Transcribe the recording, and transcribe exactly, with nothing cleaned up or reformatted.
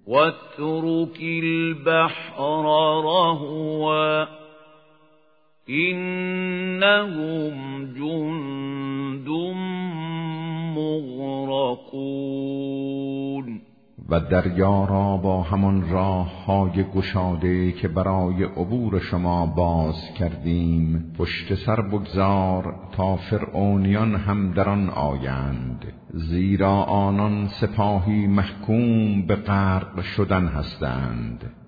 واترك البحر رهوا إنهم جند مغرقون. و دریا را با همان راه های گشاده که برای عبور شما باز کردیم پشت سر بگذار تا فرعونیان هم در آن آیند، زیرا آنان سپاهی محکوم به غرق شدن هستند.